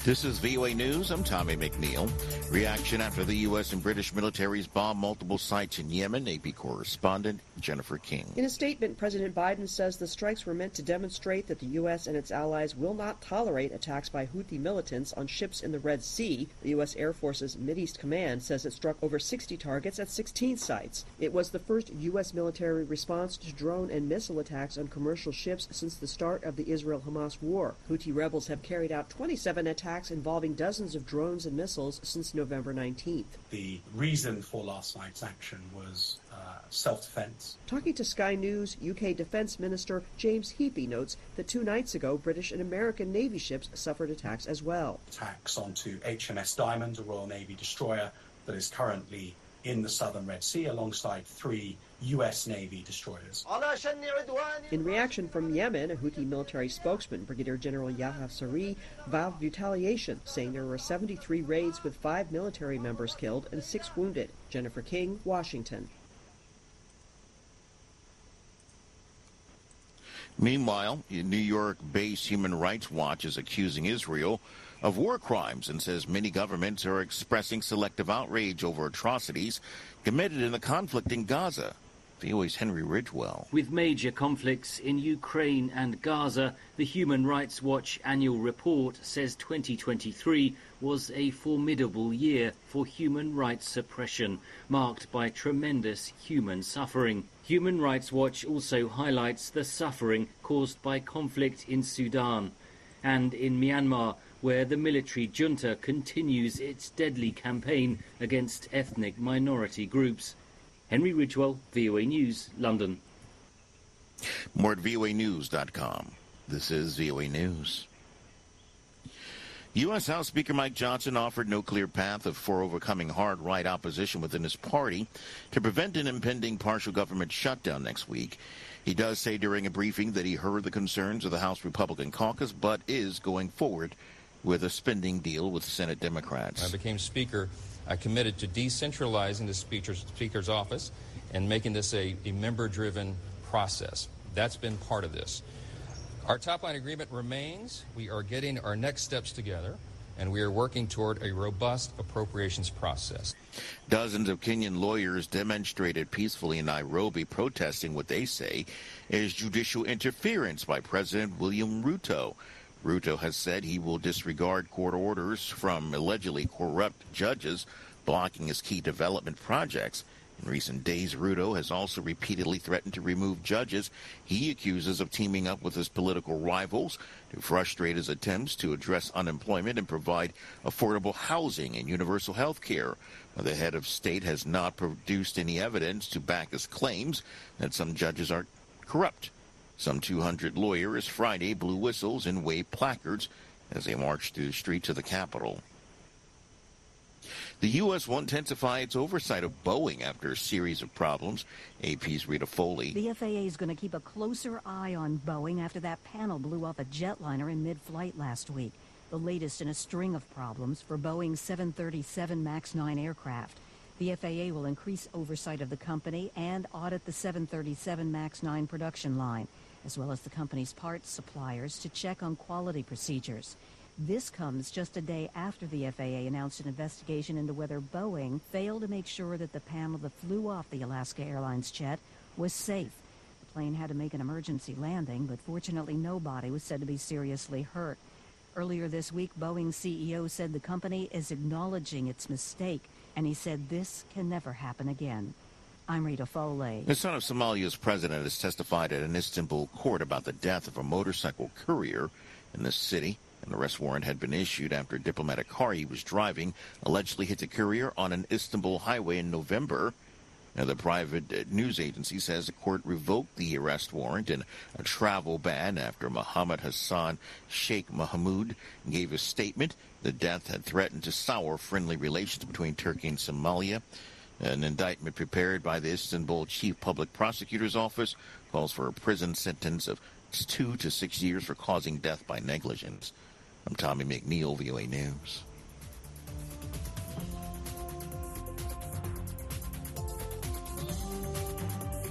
This is VOA News. I'm Tommy McNeil. Reaction after the U.S. and British militaries bombed multiple sites in Yemen. AP correspondent Jennifer King. In a statement, President Biden says the strikes were meant to demonstrate that the U.S. and its allies will not tolerate attacks by Houthi militants on ships in the Red Sea. The U.S. Air Force's Mideast Command says it struck over 60 targets at 16 sites. It was the first U.S. military response to drone and missile attacks on commercial ships since the start of the Israel-Hamas war. Houthi rebels have carried out 27 attacks involving dozens of drones and missiles since November 19th. The reason for last night's action was self-defense. Talking to Sky News, UK Defense Minister James Heappey notes that 2 nights ago, British and American Navy ships suffered attacks as well. Attacks onto HMS Diamond, a Royal Navy destroyer that is currently in the southern Red Sea alongside 3 U.S. Navy destroyers. In reaction from Yemen, a Houthi military spokesman, Brigadier General Yahya Saree, vowed retaliation, saying there were 73 raids with 5 military members killed and 6 wounded. Jennifer King, Washington. Meanwhile, New York-based Human Rights Watch is accusing Israel of war crimes and says many governments are expressing selective outrage over atrocities committed in the conflict in Gaza. VOA's Henry Ridgewell. With major conflicts in Ukraine and Gaza, the Human Rights Watch annual report says 2023 was a formidable year for human rights suppression, marked by tremendous human suffering. Human Rights Watch also highlights the suffering caused by conflict in Sudan and in Myanmar, where the military junta continues its deadly campaign against ethnic minority groups. Henry Ridgewell, VOA News, London. More at voanews.com. This is VOA News. U.S. House Speaker Mike Johnson offered no clear path for overcoming hard-right opposition within his party to prevent an impending partial government shutdown next week. He does say during a briefing that he heard the concerns of the House Republican caucus, but is going forward with a spending deal with Senate Democrats. I became Speaker. I committed to decentralizing the Speaker's office and making this a member-driven process. That's been part of this. Our top-line agreement remains. We are getting our next steps together, and we are working toward a robust appropriations process. Dozens of Kenyan lawyers demonstrated peacefully in Nairobi, protesting what they say is judicial interference by President William Ruto. Ruto has said he will disregard court orders from allegedly corrupt judges blocking his key development projects. In recent days, Ruto has also repeatedly threatened to remove judges he accuses of teaming up with his political rivals to frustrate his attempts to address unemployment and provide affordable housing and universal health care. The head of state has not produced any evidence to back his claims that some judges are corrupt. Some 200 lawyers Friday blew whistles and waved placards as they marched through the streets of the Capitol. The U.S. will intensify its oversight of Boeing after a series of problems. AP's Rita Foley. The FAA is going to keep a closer eye on Boeing after that panel blew off a jetliner in mid-flight last week, the latest in a string of problems for Boeing's 737 MAX 9 aircraft. The FAA will increase oversight of the company and audit the 737 MAX 9 production line, as well as the company's parts suppliers, to check on quality procedures. This comes just a day after the FAA announced an investigation into whether Boeing failed to make sure that the panel that flew off the Alaska Airlines jet was safe. The plane had to make an emergency landing, but fortunately nobody was said to be seriously hurt. Earlier this week, Boeing's CEO said the company is acknowledging its mistake, and he said this can never happen again. I'm Rita Foley. The son of Somalia's president has testified at an Istanbul court about the death of a motorcycle courier in the city. An arrest warrant had been issued after a diplomatic car he was driving allegedly hit the courier on an Istanbul highway in November. Now, the private news agency says the court revoked the arrest warrant and a travel ban after Mohammed Hassan Sheikh Mahmoud gave a statement. The death had threatened to sour friendly relations between Turkey and Somalia. An indictment prepared by the Istanbul Chief Public Prosecutor's Office calls for a prison sentence of 2 to 6 years for causing death by negligence. I'm Tommy McNeil, VOA News.